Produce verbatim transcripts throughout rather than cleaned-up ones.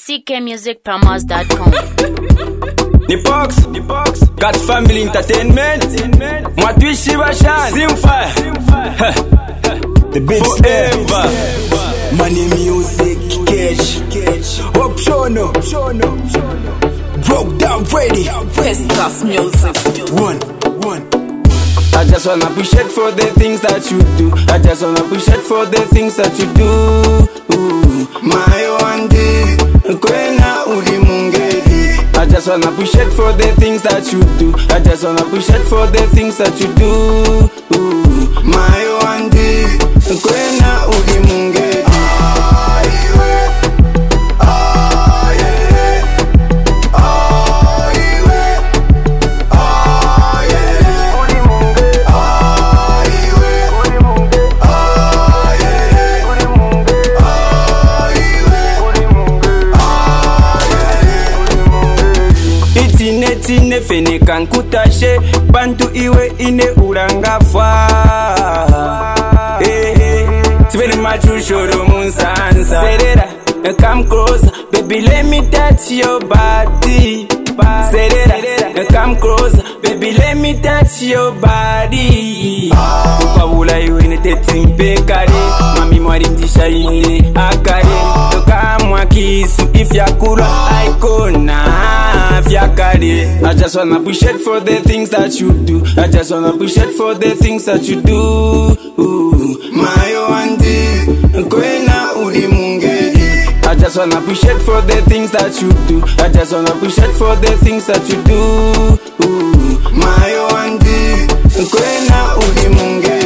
c k music promos dot com. The box, the box, got family entertainment. Matwishi Bashan, Simfire, the big forever. Money music, cash, optional, broke down ready. First class music. One, one. I just wanna appreciate for the things that you do. I just wanna appreciate for the things that you do. Ooh, my one day, kwena uli mungedi. I just wanna appreciate for the things that you do. I just wanna appreciate for the things that you do. Ooh, my one day, kwena uli mungedi. Tine fene kan kutashe bantu iwe ine urangafa eh eh tibele machushoro munsansa serera come closer baby let me touch your body serera come closer baby let me touch your body ukabula iwe ne tetimpe kare mami mwari ndisha ine akare tokamwa kisu ifyakula icona fyakare. I just wanna appreciate for the things that you do. I just wanna appreciate for the things that you do. Ooh, my one day, kwena uli mungedi. I just wanna appreciate for the things that you do. I just wanna appreciate for the things that you do. Ooh, my one day, kwena uli mungedi.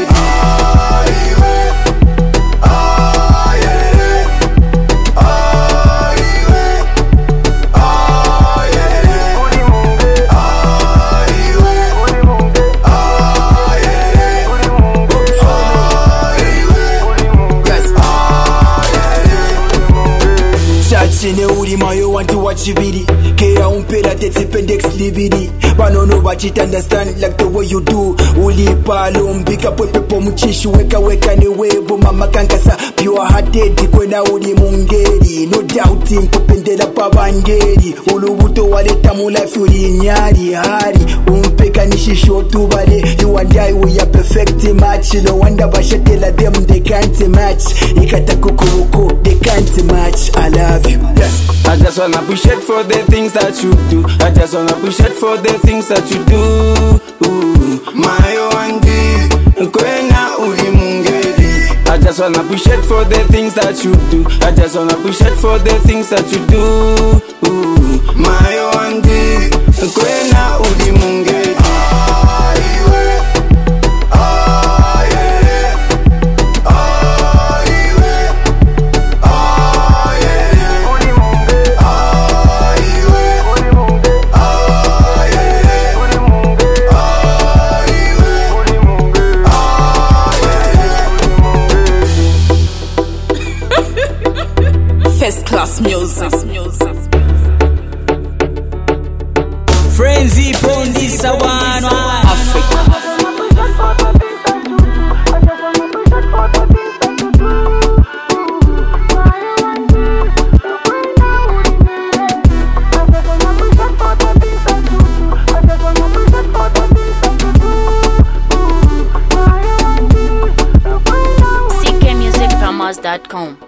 Chine uri mayo wantu wachibiri Kera umpela tete pendex libidi Banono wachit understand like the way you do Uli palo mbika pepe po mchishu Weka weka ni webo mama kankasa Pure hearted kwena uri mungeri No doubting kupendela pa bangeri Ulubuto wale tamu life uri nyari hari Umpeka nishisho tubale You and I we are perfect match No wonder bashatela them they can't match Ikata kukuruko they can't match I love you. Yes. I just wanna appreciate for the things that you do. I just wanna appreciate for the things that you do. Ooh, my one day, kwena uli mungedi. I just wanna appreciate for the things that you do. I just wanna appreciate for the things that you do. Ooh, my one day, kwena uli mungedi. First class music. Frenzy Bondi Savano Africa. c k music promos dot com.